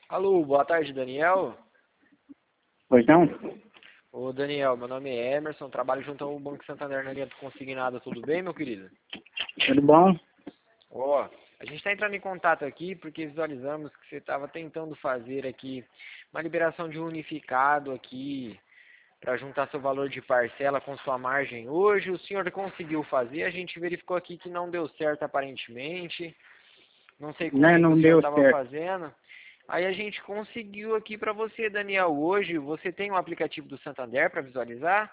Alô, boa tarde, Daniel. Pois não? Ô, Daniel, meu nome é Emerson, trabalho junto ao Banco Santander na linha do Consignado, tudo bem, meu querido? Tudo bom? Ó, a gente está entrando em contato aqui porque visualizamos que você estava tentando fazer aqui uma liberação de um unificado aqui para juntar seu valor de parcela com sua margem. Hoje o senhor conseguiu fazer, a gente verificou aqui que não deu certo aparentemente, não sei com Não, quem que o não senhor deu estava certo. fazendo. Aí a gente conseguiu aqui para você, Daniel. Hoje você tem um aplicativo do Santander para visualizar?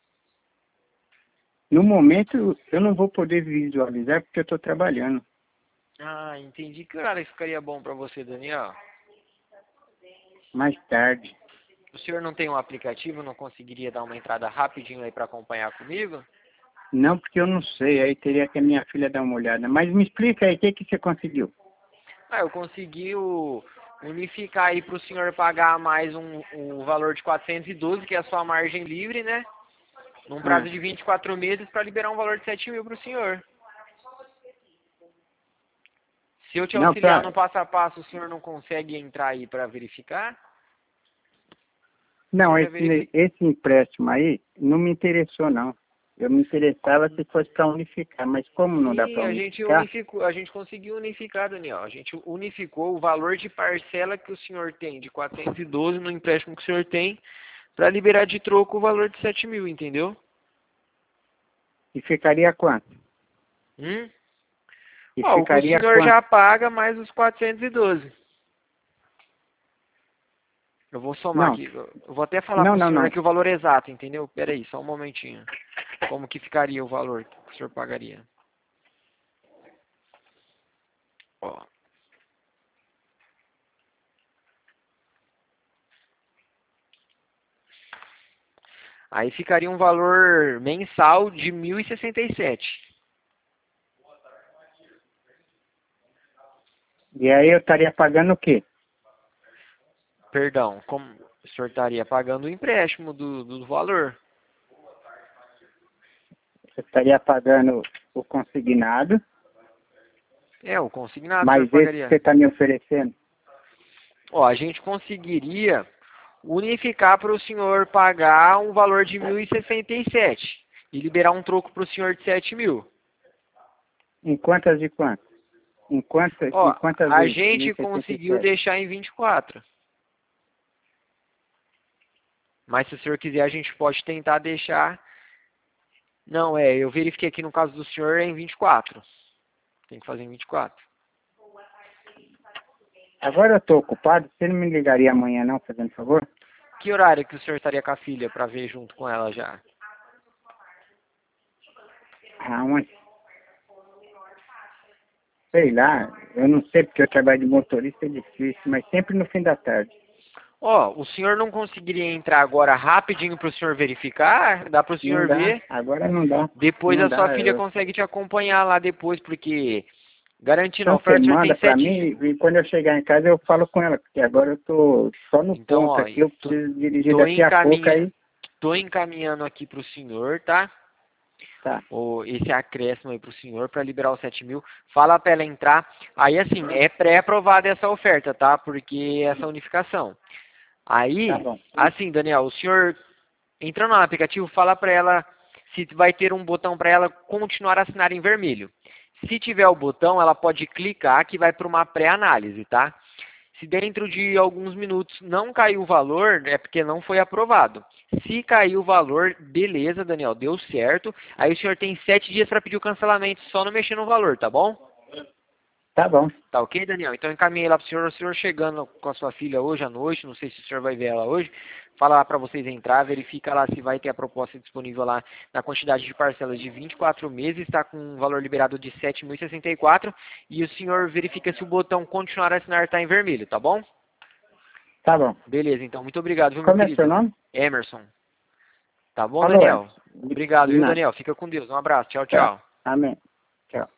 No momento, eu não vou poder visualizar porque eu estou trabalhando. Ah, entendi. Que horário ficaria bom para você, Daniel? Mais tarde. O senhor não tem um aplicativo, não conseguiria dar uma entrada rapidinho aí para acompanhar comigo? Não, porque eu não sei. Aí teria que a minha filha dar uma olhada. Mas me explica aí, o que você conseguiu? Ah, eu consegui unificar aí para o senhor pagar mais um valor de 412, que é a sua margem livre, né? Num Ah, prazo de 24 meses para liberar um valor de 7 mil para o senhor. Se eu te não, auxiliar pra... no passo a passo, o senhor não consegue entrar aí para verificar? não, Tenta verificar. esse empréstimo aí não me interessou, não. Eu me interessava se fosse para unificar, mas como não dá Sim, para a gente unificar, unificou, a gente conseguiu unificar, Daniel. A gente unificou o valor de parcela que o senhor tem de 412 no empréstimo que o senhor tem para liberar de troco o valor de 7 mil, entendeu? e ficaria quanto? Hum? E Ó, o que o ficaria senhor quanto? já paga mais os 412. Eu vou somar Não, aqui. Eu vou até falar não, para o não, senhor não. aqui o valor exato, entendeu? Pera aí, só um momentinho. Como que ficaria o valor que o senhor pagaria? Ó, aí ficaria um valor mensal de 1.067. E aí eu estaria pagando o quê? Perdão, como o senhor estaria pagando o empréstimo do valor? Eu estaria pagando o consignado, É, o consignado o senhor mas esse que pagaria. você está me oferecendo. Ó, a gente conseguiria unificar para o senhor pagar um valor de 1.067 e liberar um troco para o senhor de 7 mil. Em quantas e quantas? Em Ó, quantas a vezes? gente conseguiu 1067. deixar em 24. Mas se o senhor quiser, a gente pode tentar deixar. Não, eu verifiquei aqui no caso do senhor é em 24. Tem que fazer em 24. Agora eu estou ocupado, você não me ligaria amanhã não, fazendo favor? Que horário que o senhor estaria com a filha para ver junto com ela já? Ah, mas, sei lá, eu não sei porque eu trabalho de motorista, é difícil, mas sempre no fim da tarde. Ó, o senhor não conseguiria entrar agora rapidinho para o senhor verificar? Dá para o Não senhor dá, ver? agora não dá, Depois não a sua dá. filha consegue te acompanhar lá depois, porque garantindo a Então você oferta, o senhor tem manda para mim 7. e quando eu chegar em casa eu falo com ela, porque agora eu estou só no Então, ponto ó, aqui, eu tô, preciso dirigir tô, daqui a pouco encaminha, aí. tô encaminhando aqui para o senhor, tá? Tá, Esse acréscimo aí para o senhor para liberar os 7 mil. Fala para ela entrar. Aí, assim, é pré-aprovada essa oferta, tá? Porque essa unificação. tá Aí, bom. assim, Daniel, o senhor entrando no aplicativo, fala para ela se vai ter um botão para ela continuar a assinar em vermelho. Se tiver o botão, ela pode clicar que vai para uma pré-análise, tá? Se dentro de alguns minutos não caiu o valor, é porque não foi aprovado. Se caiu o valor, beleza, Daniel, deu certo. Aí o senhor tem 7 dias para pedir o cancelamento, só não mexer no valor, tá bom? Tá bom, Tá ok, Daniel? Então encaminhei lá pro senhor, o senhor chegando com a sua filha hoje à noite, não sei se o senhor vai ver ela hoje, fala lá para vocês entrar, verifica lá se vai ter a proposta disponível lá na quantidade de parcelas de 24 meses, está com um valor liberado de 7.064 e o senhor verifica se o botão continuar a assinar está em vermelho, tá bom? tá bom. Beleza, então, muito obrigado, viu, meu Como é seu querido? nome? Emerson. Tá bom, Alô, Daniel? Emerson. Obrigado, De viu, nada. Daniel? Fica com Deus. Um abraço. Tchau, Tá. tchau. Amém. Tchau.